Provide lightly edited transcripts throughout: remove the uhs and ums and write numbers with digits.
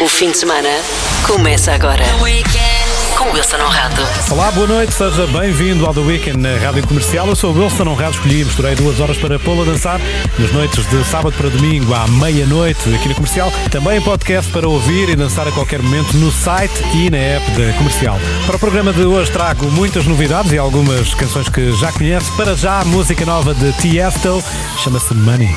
O fim de semana começa agora. Com Wilson Honrado. Olá, boa noite, seja bem-vindo ao The Weekend na Rádio Comercial. Eu sou o Wilson Honrado, escolhi e misturei 2 horas para pô-lo a dançar nas noites de sábado para domingo à meia-noite aqui na Comercial. Também em podcast para ouvir e dançar a qualquer momento no site e na app da Comercial. Para o programa de hoje trago muitas novidades e algumas canções que já conhece. Para já, a música nova de Tiesto, chama-se Money.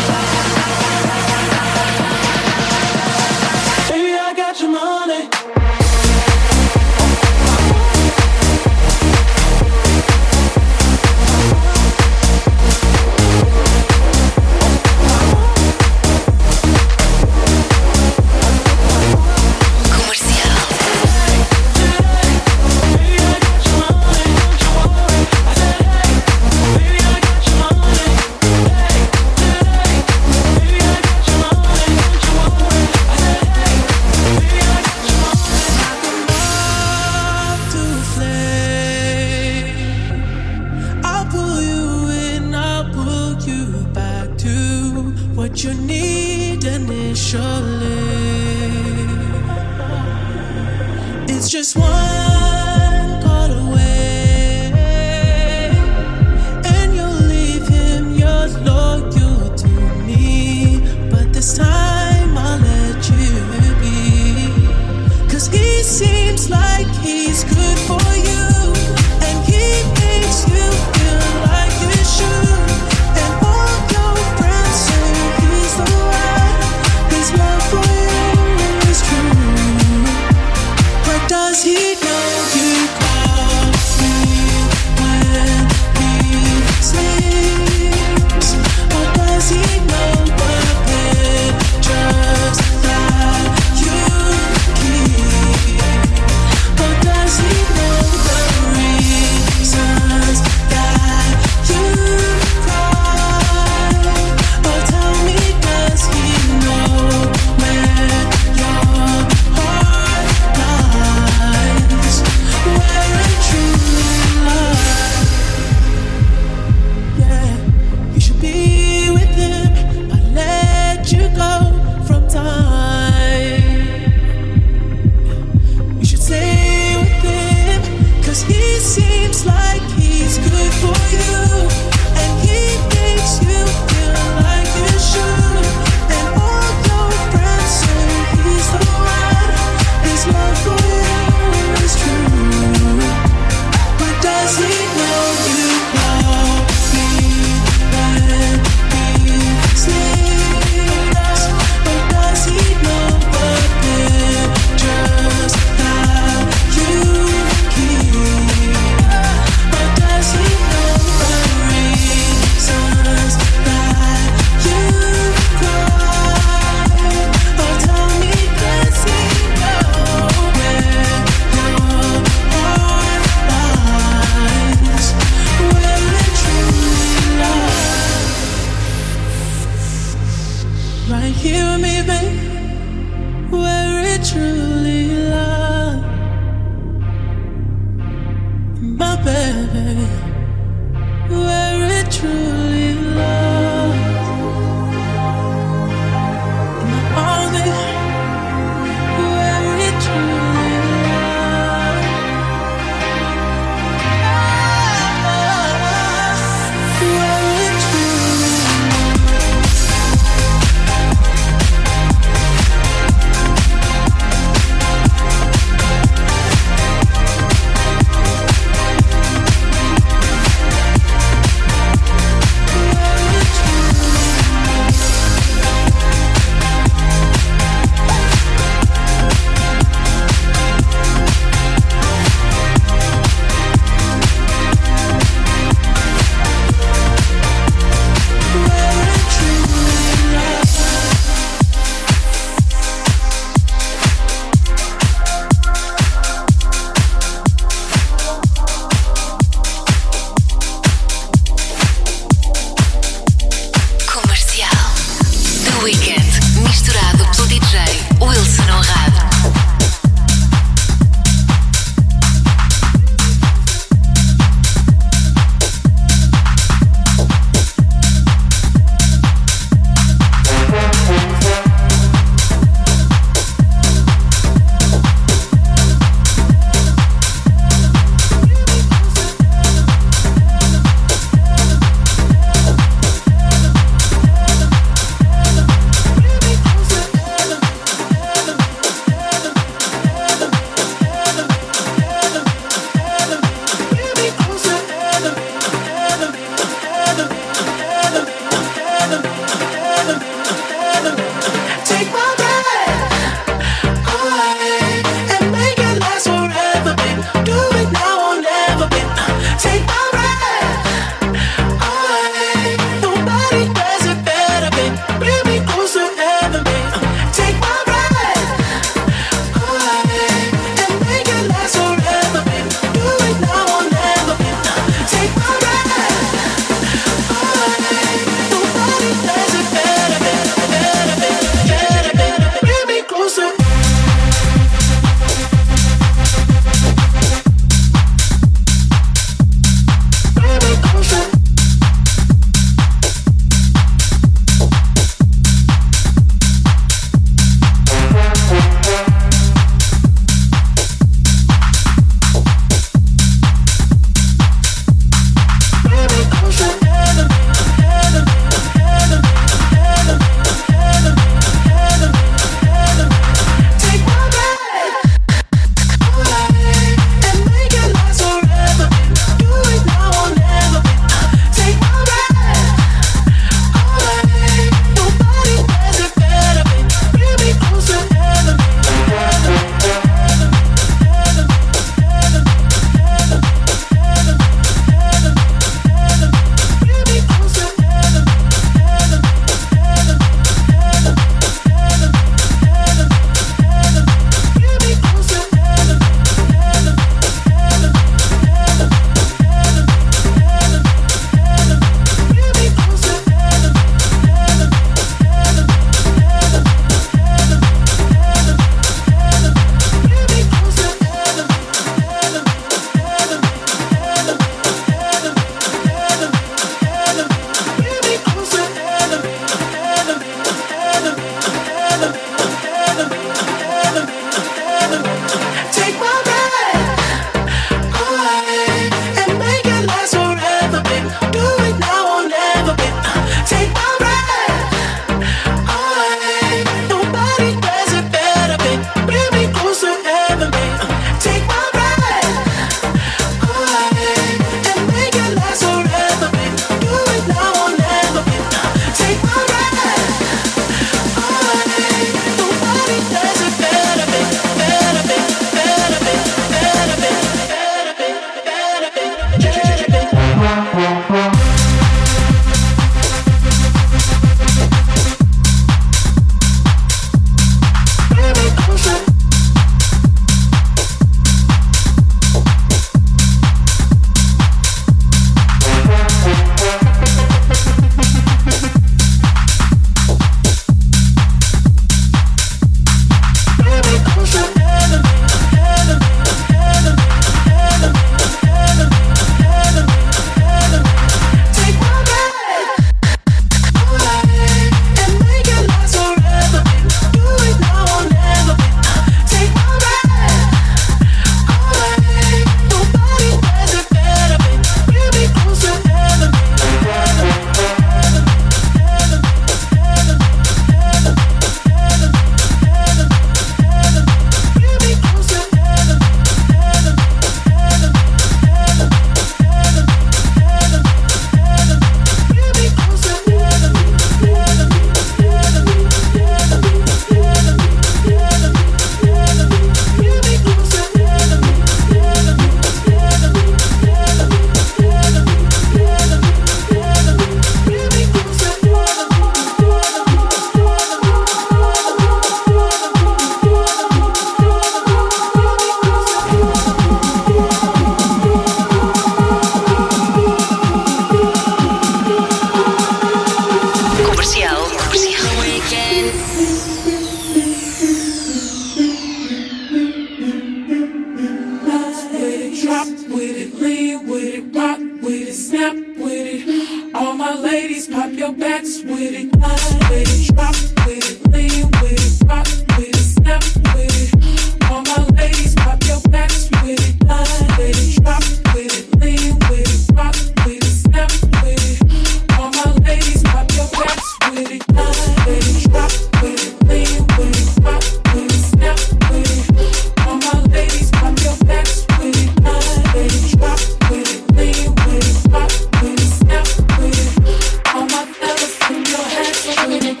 drop with it, lean with it, rock with it, snap with it. All my ladies, pop your backs with it, line with it, drop with it, lean with it, rock with it, snap with it. All my ladies, pop your backs with it, line with it, drop with it, lean with it, rock with it, snap with it. All my ladies, pop your backs with it, line with it, drop with it, lean with it, rock with it, snap with it. All my ladies, pop your backs with it, line with it, drop with it, lean with it, rock with it, snap with it. All my fellas, put your hands with it.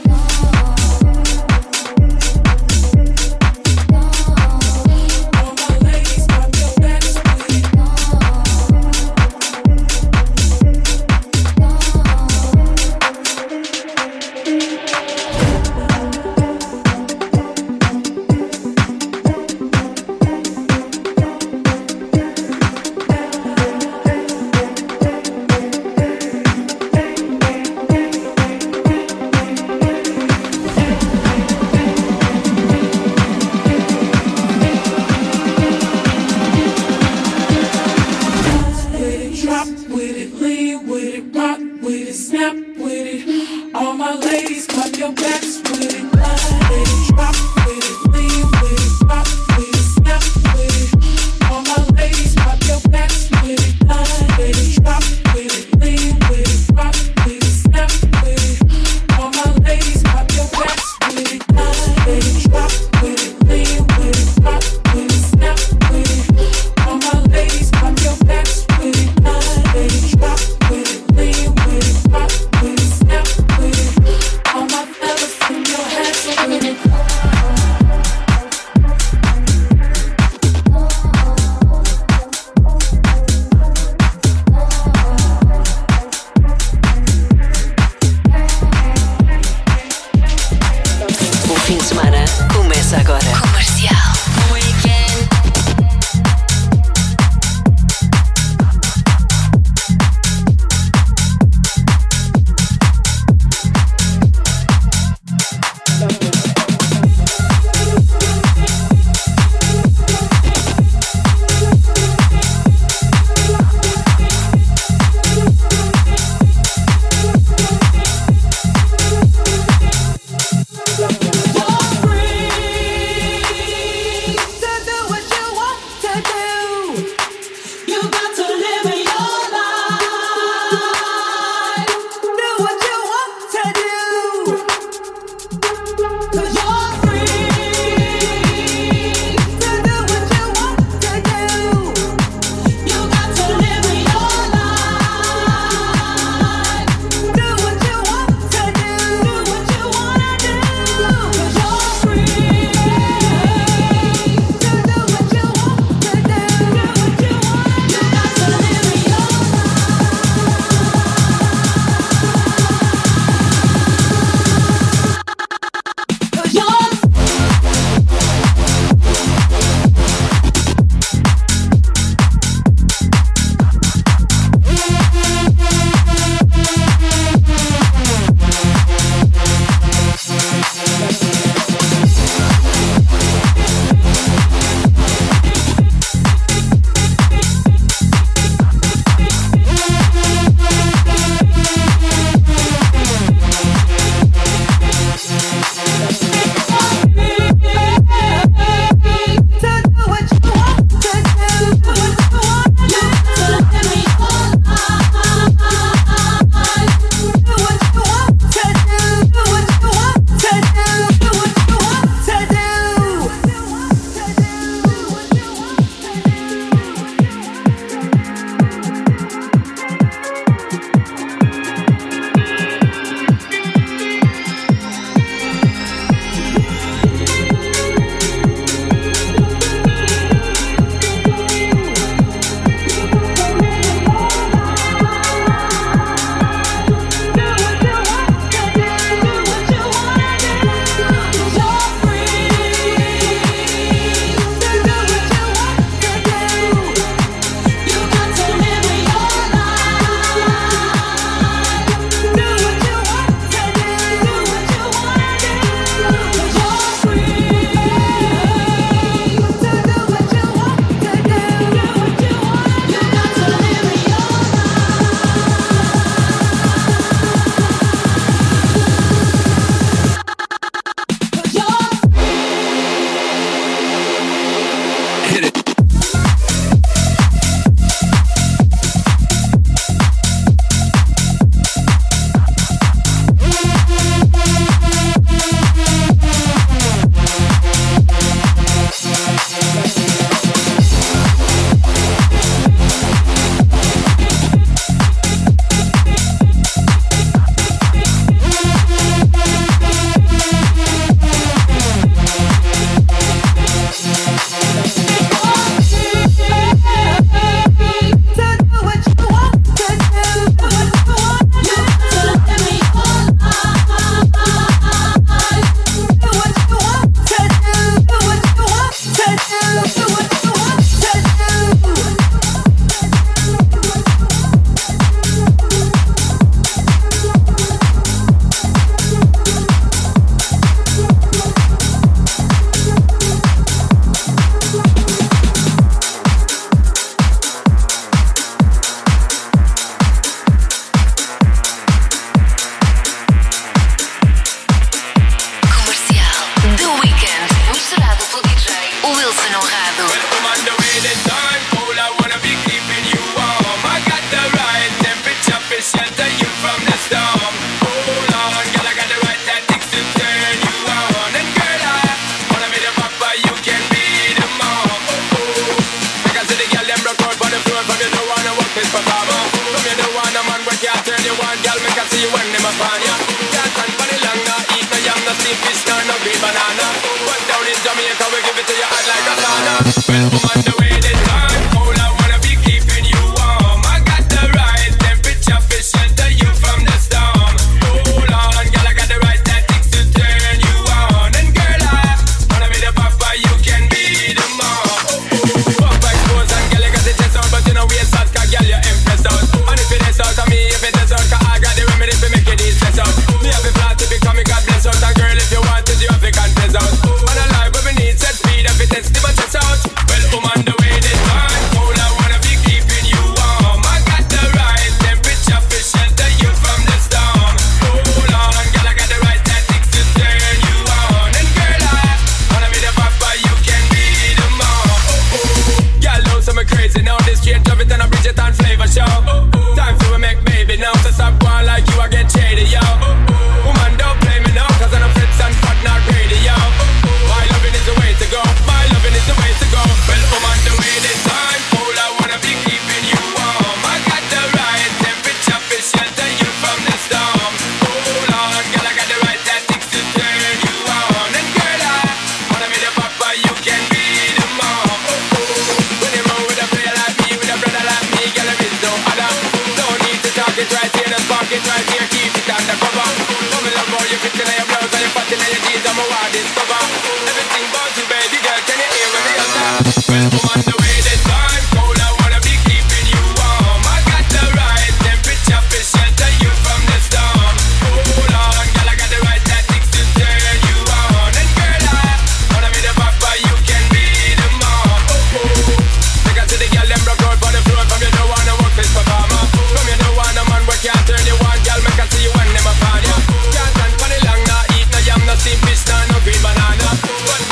I'm a wild discover. Everything about you, baby girl, can you hear what they utter? Well, come on the way this time cold, I wanna be keeping you warm. I got the right temperature to shelter you from the storm. Hold on, girl, I got the right tactics to turn you on. And girl, I wanna be the papa, you can be the mom. Take her to the girl, them broke out on the floor. From you don't wanna work this performer. From you don't wanna man work, can't turn you on. Girl, make her see you when them upon ya. Can't stand for the long, nah eat no yam, no steamed fish, nah no green banana. But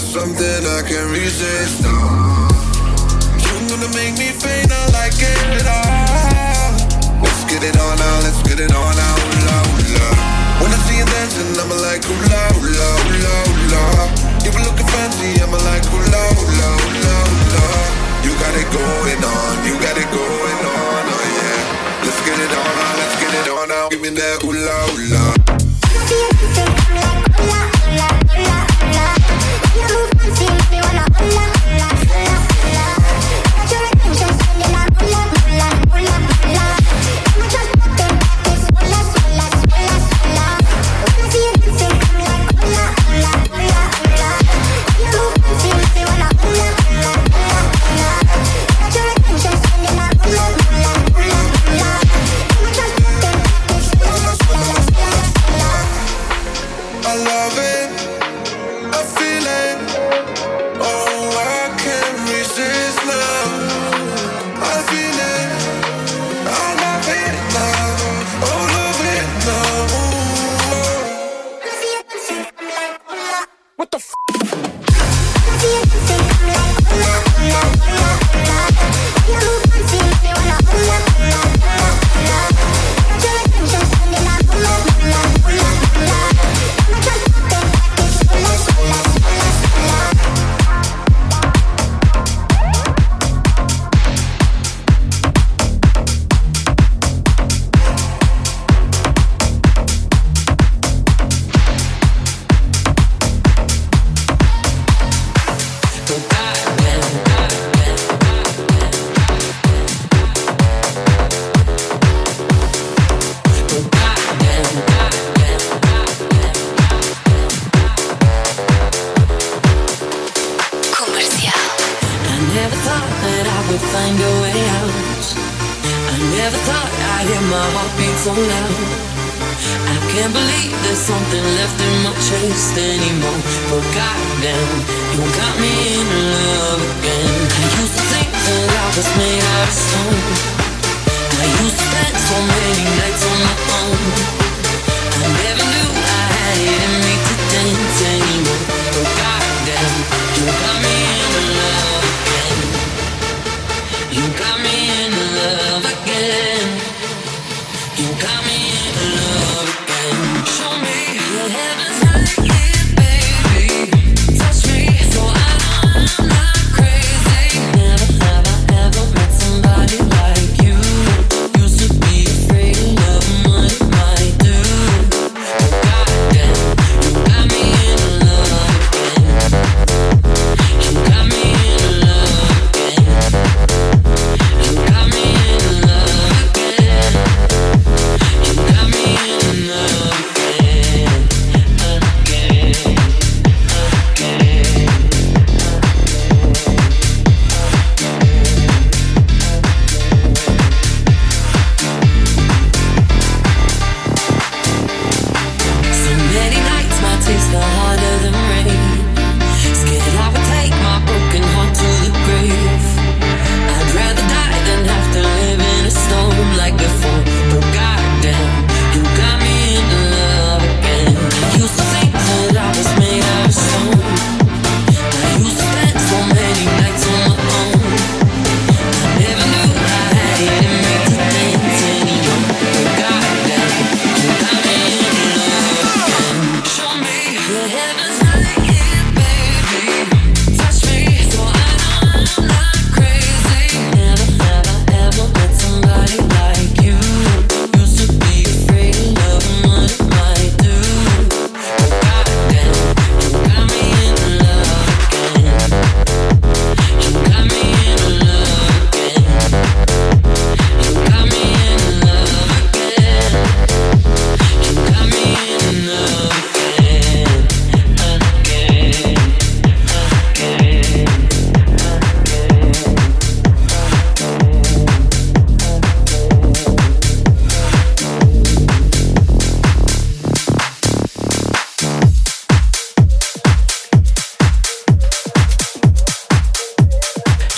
something I can't resist. You're gonna make me faint, I like it all. Let's get it on now, let's get it on now, hula, hula. When I see you dancing, I'm like hula, hula, hula, hula. You were looking fancy, I'm like hula, hula, hula, hula. You got it going on, you got it going on, oh yeah. Let's get it on now, let's get it on now. Give me that hula, hula.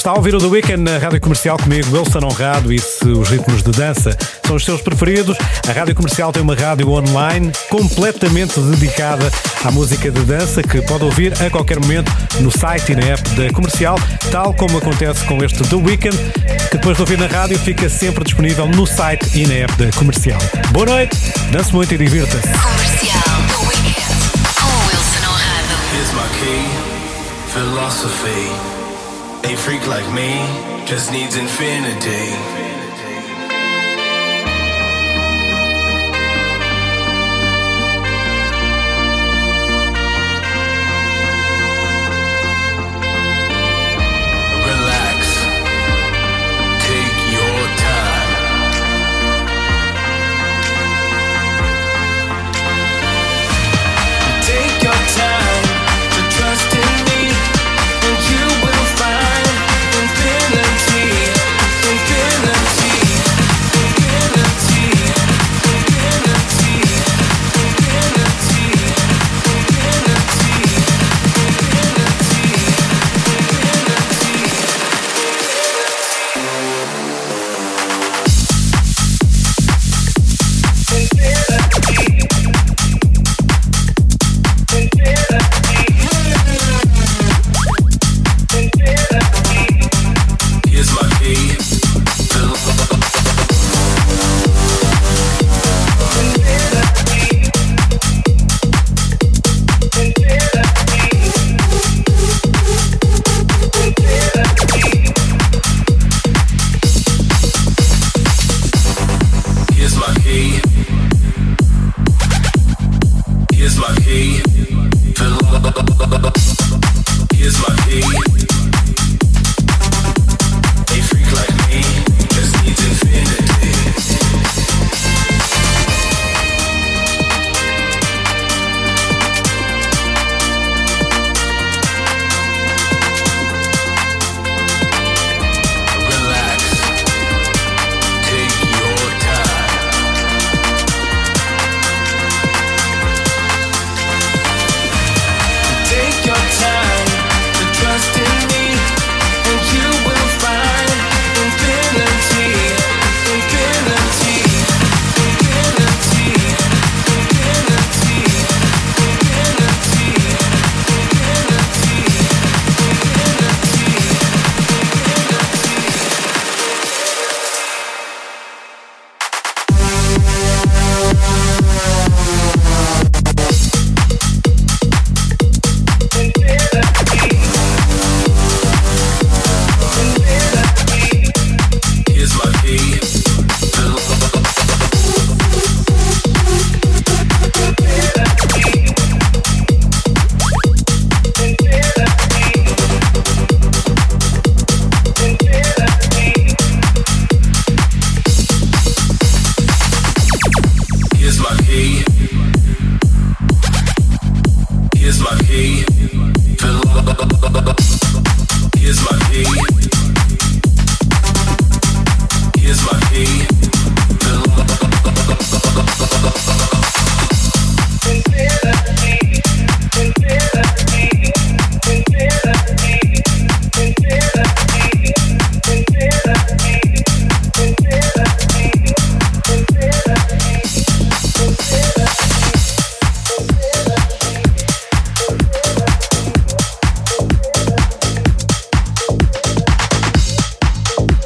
Está a ouvir o The Weeknd na Rádio Comercial comigo, Wilson Honrado, e se os ritmos de dança são os seus preferidos, a Rádio Comercial tem uma rádio online completamente dedicada à música de dança que pode ouvir a qualquer momento no site e na app da Comercial, tal como acontece com este The Weeknd, que depois de ouvir na rádio fica sempre disponível no site e na app da Comercial. Boa noite, dance muito e divirta-se. Comercial The Weeknd com Wilson Honrado. Here's my key, philosophy. A freak like me just needs infinity.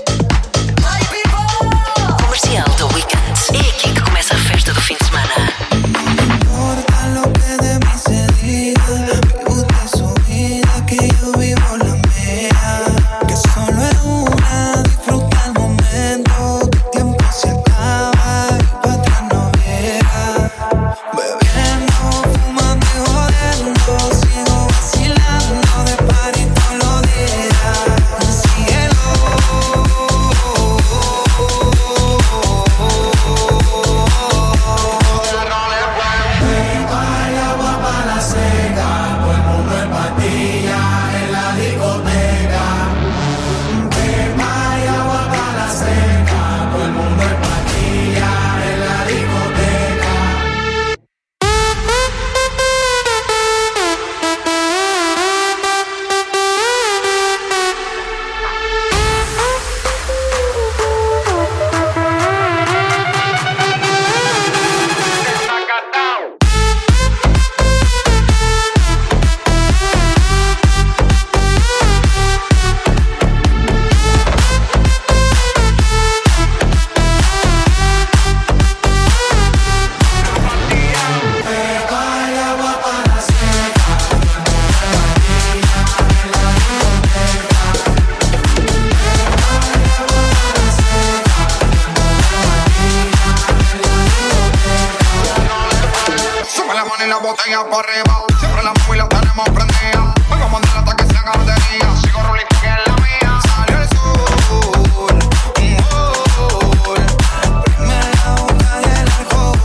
Comercial The Weeknd. É aqui que começa a festa do fim de semana. botella para arriba. Siempre la móvil la tenemos prendida. Vengo a mandarla hasta que se haga batería. Sigo rolling que es la mía. Salió el sol, un gol. Prime la boca y el alcohol.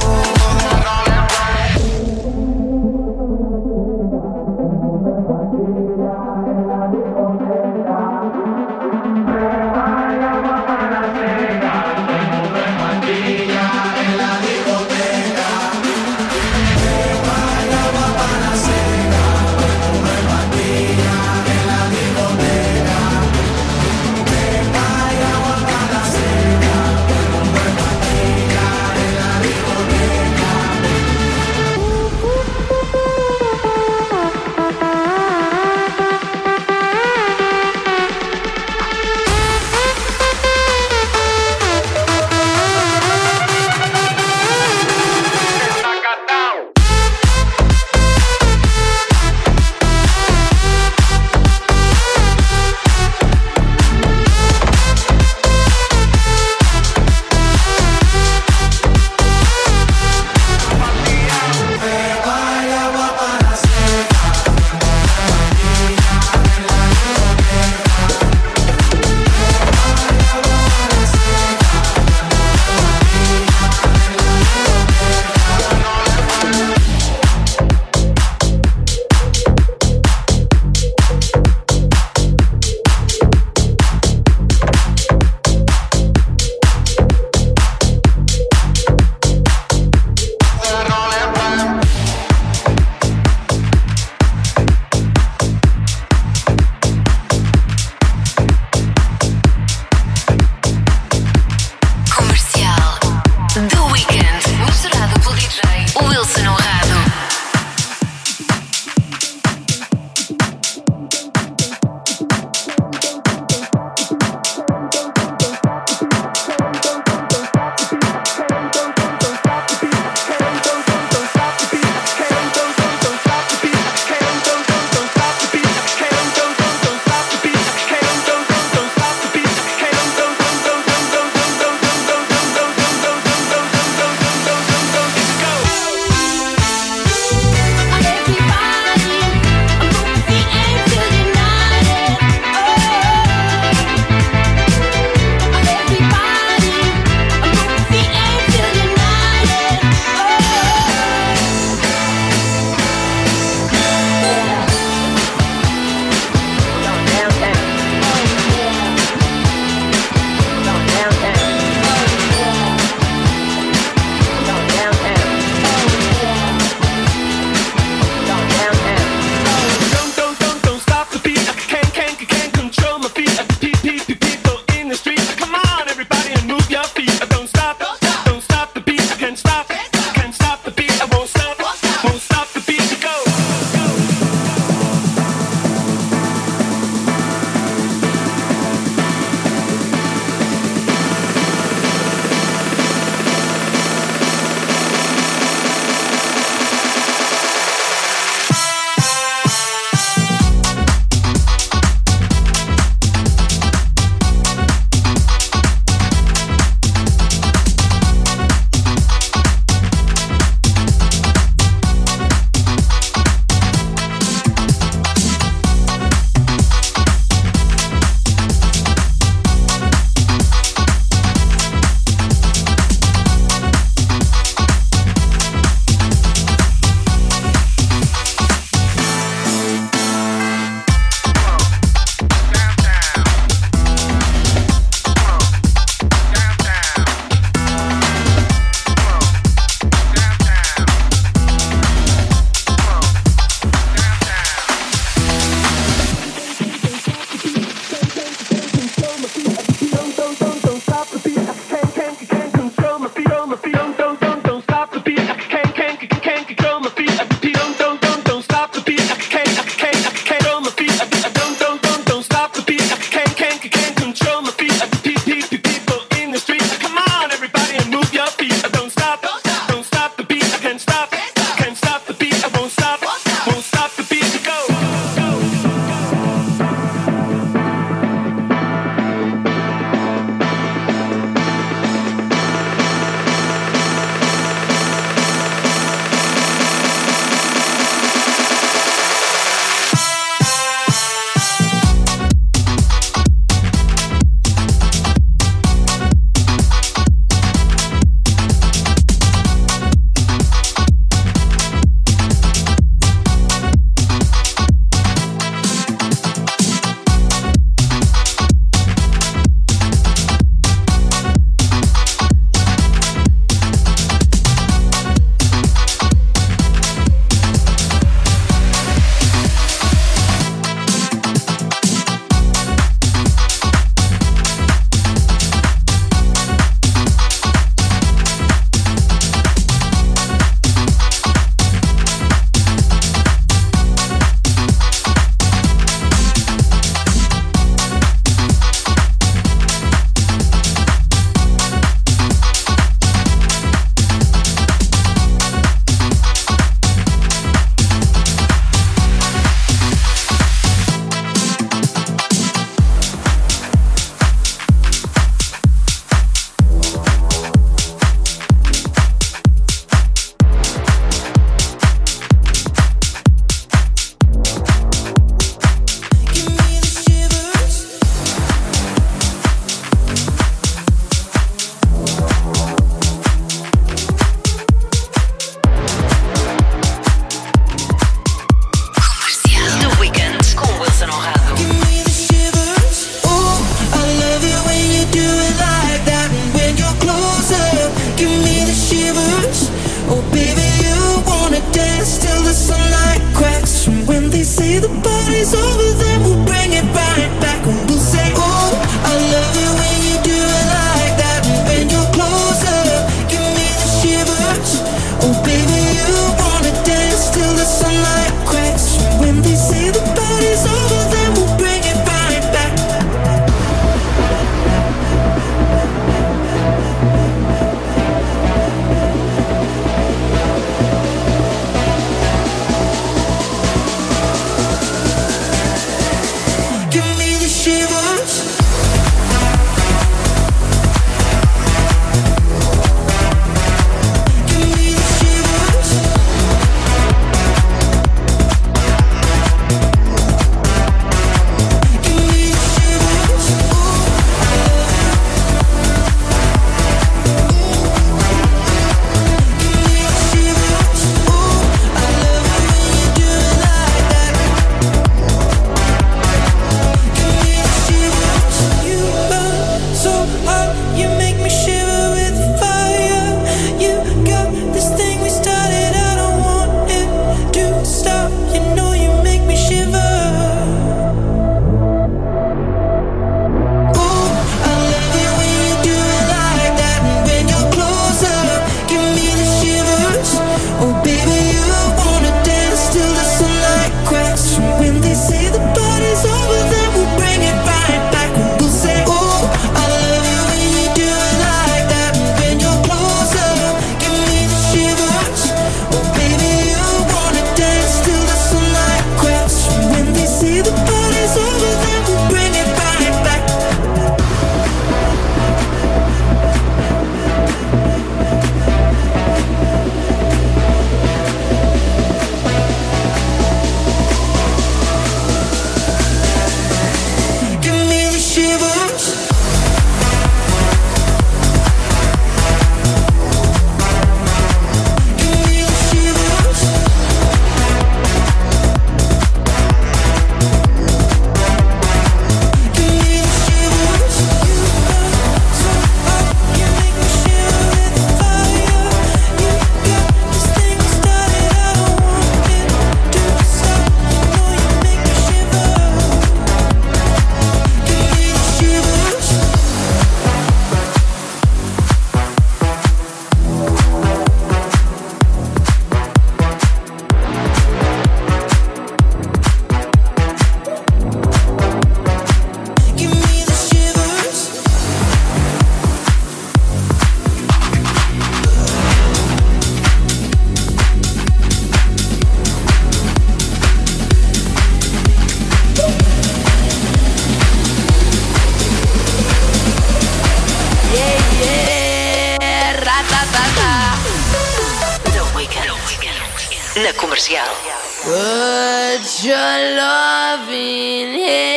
na Comercial. Put your loving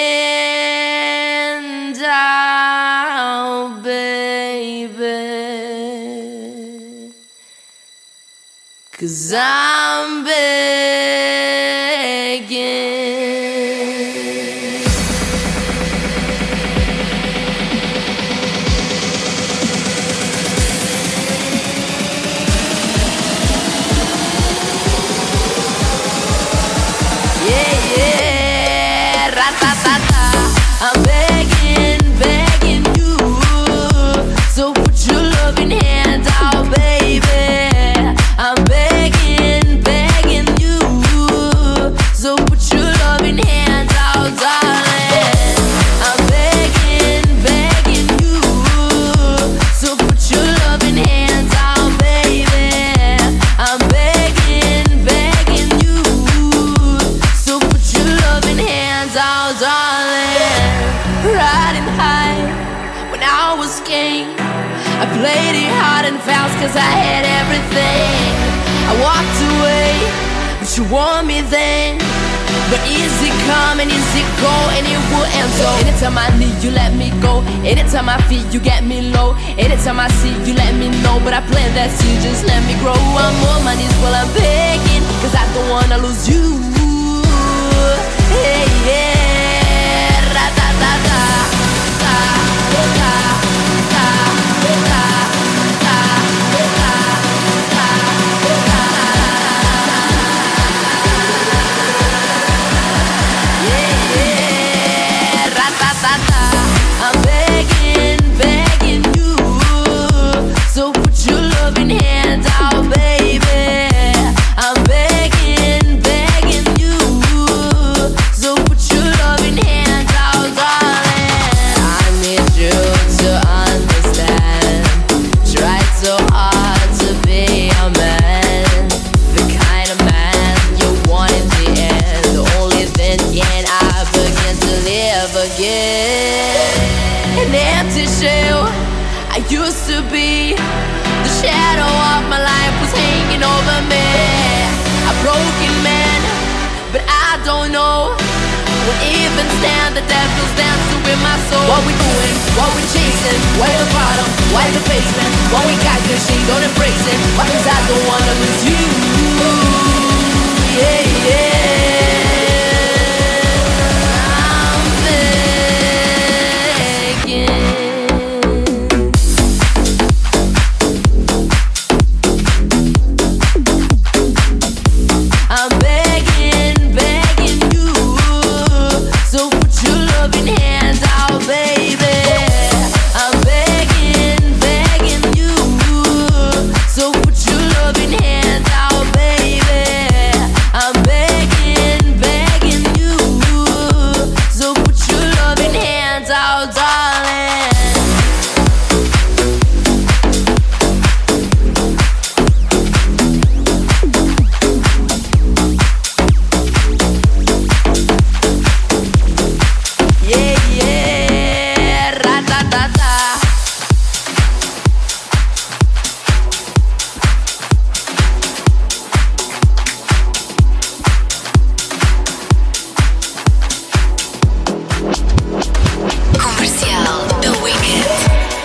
hand out, baby, 'cause I'm begging. I'm begging, begging you, so put your loving hand out, baby. I'm begging, begging you, so put your loving hand out, darling. I'm begging, begging you, so put your loving hand out, baby. I'm begging, begging you, so put your loving hands out, darling. Riding high when I was king, I played it hard and fast 'cause I had everything. I walked away, but you want me then. But is it come and is it go, and it will end so. Anytime I need you, let me go. Anytime I feel you, get me low. Anytime I see you, let me know. But I plant that seed, just let me grow. I'm on my knees while I'm begging, 'cause I don't wanna lose you. Hey, yeah, ra-da-da-da, da-da-da-da, da-da-da-da, da-da-da-da. Yeah, yeah, ra-da-da-da. I'm begging, begging you, so put your loving hand out, baby. I'm begging, begging you, so put your loving hand out, darling. I need you to understand. Tried so hard to be a man, the kind of man you want in the end. Only then can I begin to live again. An empty shell I used to be. The shadow of my life was hanging over me. A broken man, but I don't know. Won't even stand, the devil's dancing with my soul. What we doing? What we chasing? Where the bottom? Why the basement? What we got good, she don't embrace it. Why? 'Cause I don't wanna lose you. Yeah, yeah. I'm begging. I'm begging, begging you, so put your loving hands out, baby. I'm begging, begging you, so put your loving hands out, baby. I'm begging, begging you, so put your loving hands out, darling. Yeah, yeah, ra-da-da-da. Comercial, The Weekend.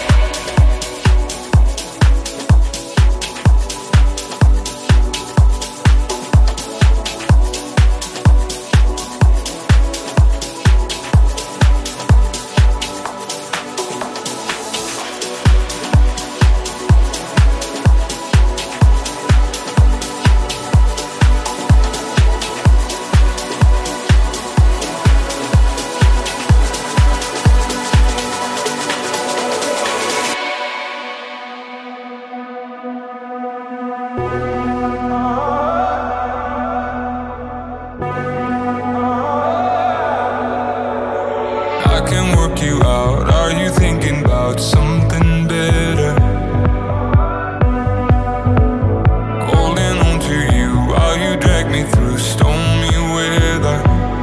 I can work you out. Are you thinking about something better? Holding on to you while you drag me through stormy weather.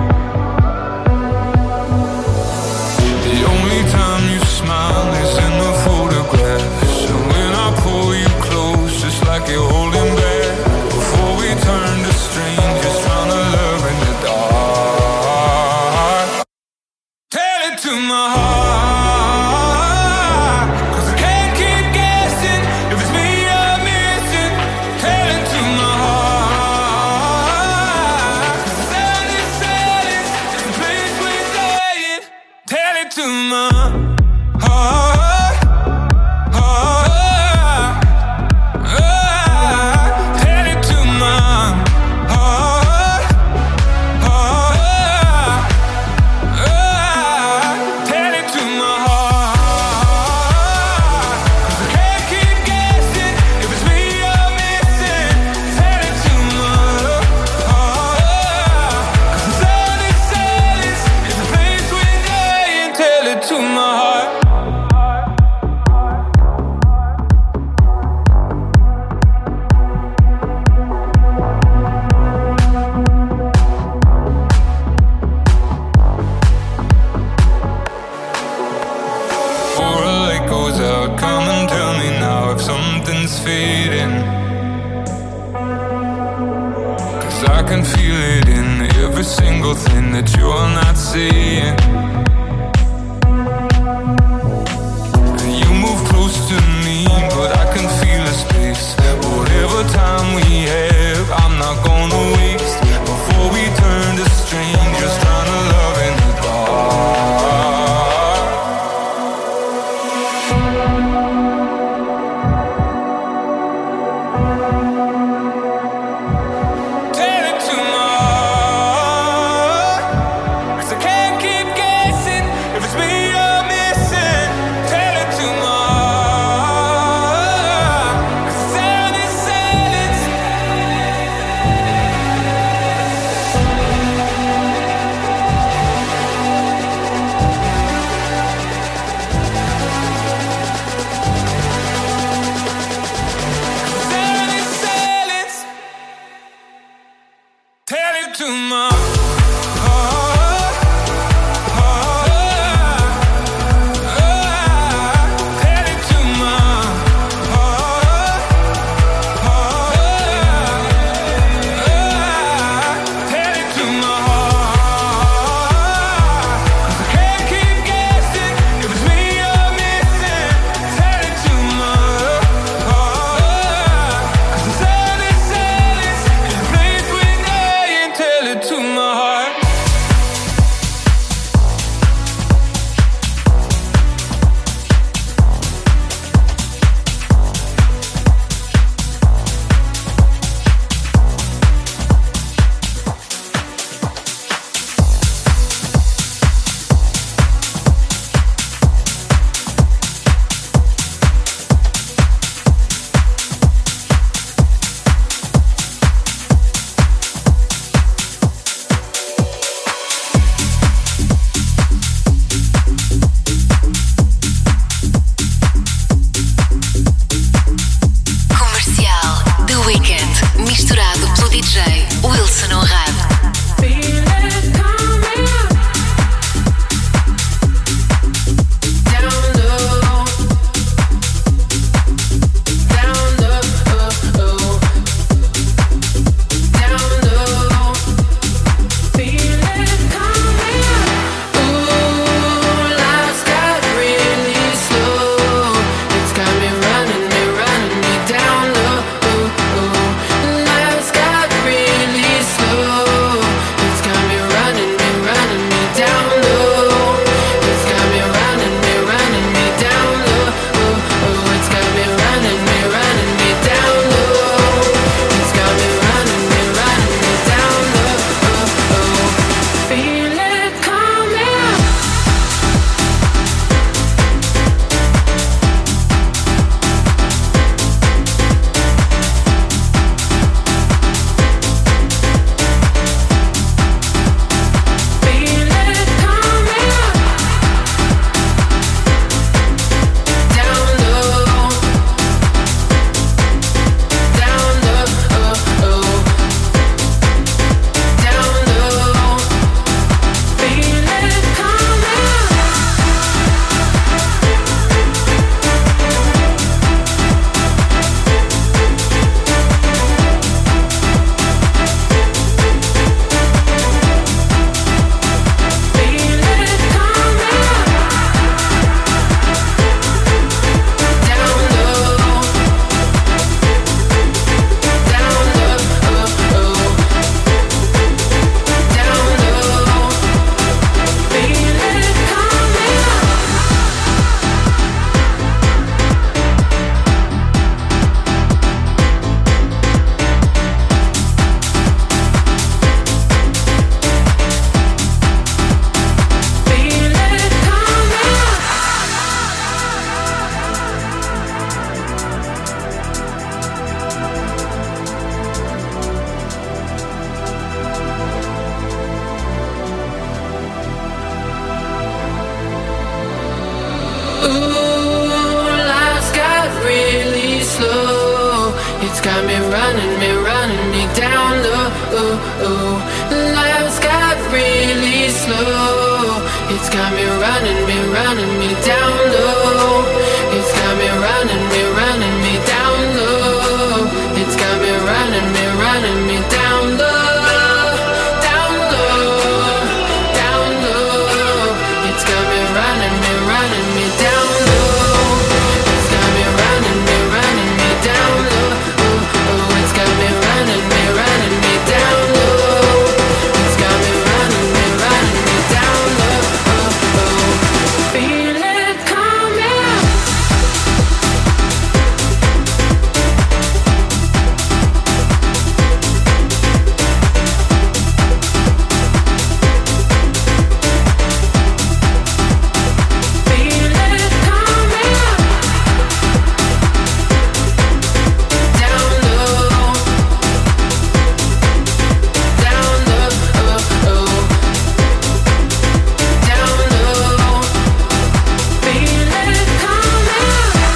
The only time you smile is in the photographs, and when I pull you close, just like you're holding back before we turn to strangers. to my heart, heart, heart. Tell it to my heart, heart, heart. Tell it to my heart. 'Cause I can't keep guessing if it's me you're missing. Tell it to my heart. 'Cause all this silence is a place we're dying. Tell it to my heart. Or a light goes out, come and tell me now if something's fading. 'Cause I can feel it in every single thing that you're not saying. And you move close to me, but I can feel the space. Whatever time we have, I'm not gonna waste. Before we turn to strangers, trying to love in the dark. Tell it to my heart, 'cause I can't keep guessing if it's me you're missing. Tell it to my got me running me down low. Life's got really slow. It's got me running me down low. It's got me running me down low. It's got me running me down low. Down low, down low. It's got me running me down low. It's got me running me down low. It's got me running me down low. It's got me running me down low. Feel it coming. Feel it coming. Down low. Down low. Down low. Feel it coming.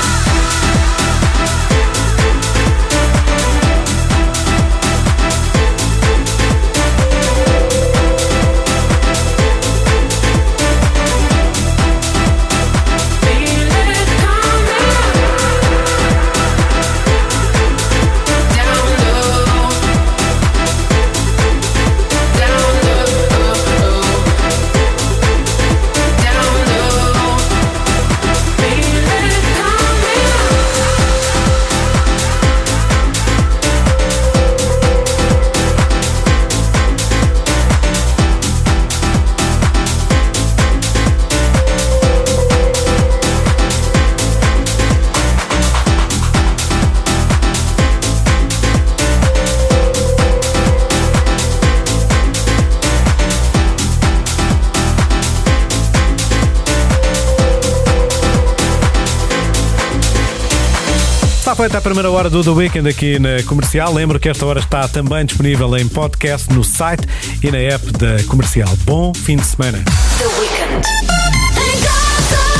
Feel it coming. Down low. Down low. Down low. Feel it coming. Está feita a primeira hora do The Weekend aqui na Comercial. Lembro que esta hora está também disponível em podcast no site e na app da Comercial. Bom fim de semana. The Weekend. Em casa.